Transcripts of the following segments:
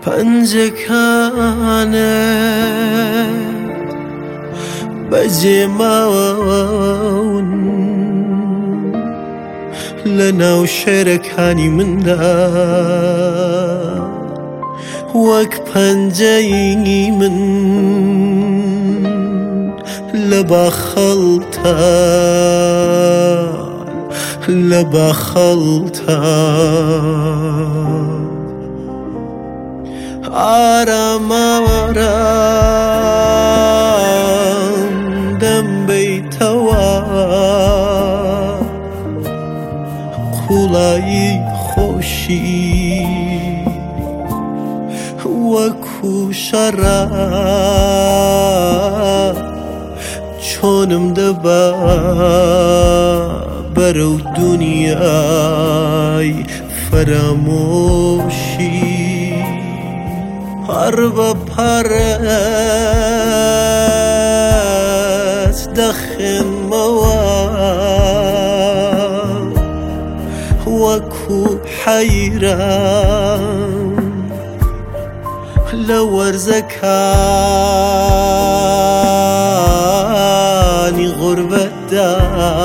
پەنجەکانت بەجێماون لە ناو شێرەکانی مندا وەک پەنجەی من لە باخەڵتان آرام آرام دەمبەیتەوە قوڵایی خۆشی وەکو شەڕە چۆنم دەبا بەرەو دونیای فەرامۆشی هەر بە پەرت دەخێنمەوە وەکو حەیران لە وەرزەکانی غوربەتدا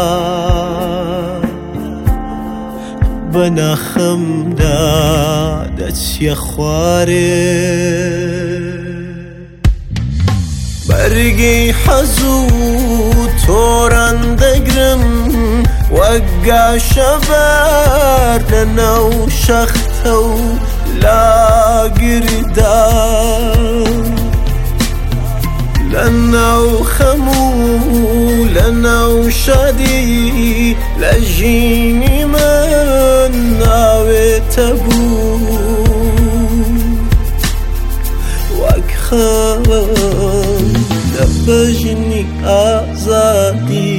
بە ناخەمدا دەچیە خوارێ بەرگی حەزوو تۆران دەگرم وەک گاشەبەر لەناو شەختە و لاگردا لەناو خەم و لەناو شادی لە ژینی من ناوێتە بوو وەک خەم لە بەژنی ئازادی